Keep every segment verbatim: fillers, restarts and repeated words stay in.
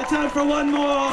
time for one more.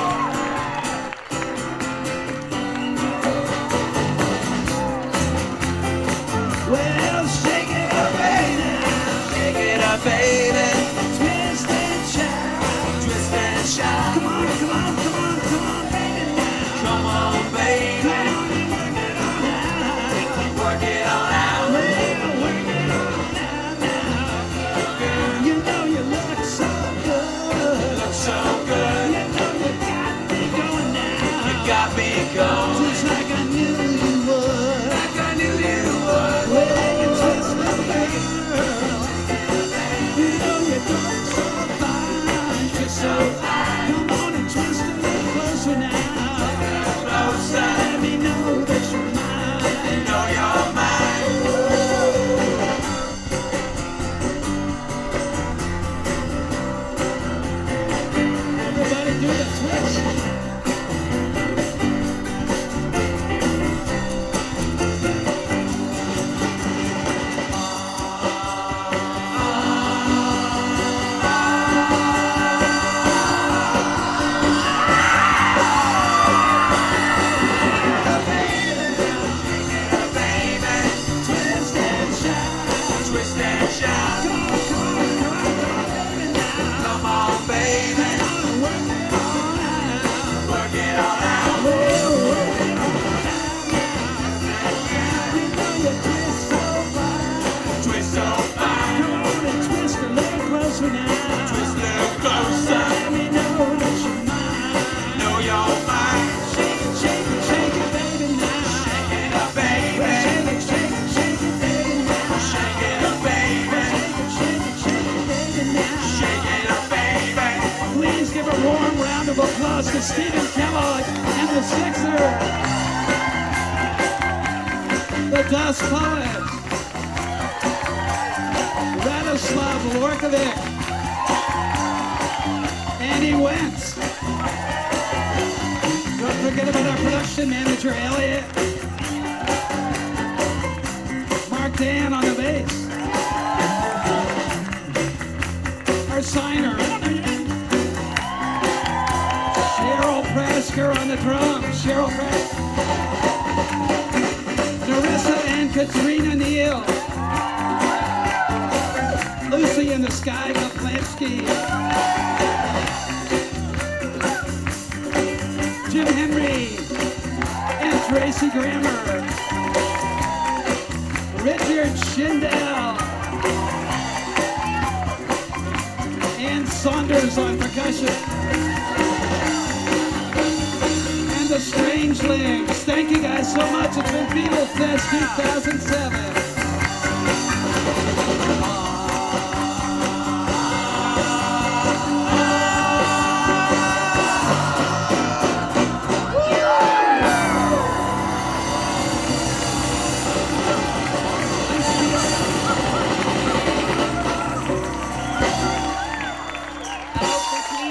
Well, shake it up, baby. Shake it up, baby. Twist and shout. Twist and shout. Come on, come on, come on, come on, baby. Now. Come on, baby. Come on and work it on out. Work it on out. Well, work it on out now. Girl, you know you look so good. Look so good. You know you got me going now. You got me going. Just like I knew you would. Like I knew you would. Well, you twist the girl. You know you look so fine. Twist so fine. Come on and twist a little closer now. Closer. Let me know that you're mine. Know you're mine. Everybody do the twist. Applause to Stephen Kellogg and the Sixers, the Dust Poets, Radoslav Lorkovic, Andy Wentz. Don't forget about our production manager, Elliot. Mark Dan on the bass. Our signer, Cheryl Prasker on the drums. Cheryl Prasker. Narissa and Katrina Neal. Lucy in the Sky Kaplansky. Jim Henry and Tracy Grammer. Richard Schindel. And Saunders on percussion. The Strangelings. Thank you guys so much. It's been Beatle Fest two thousand seven.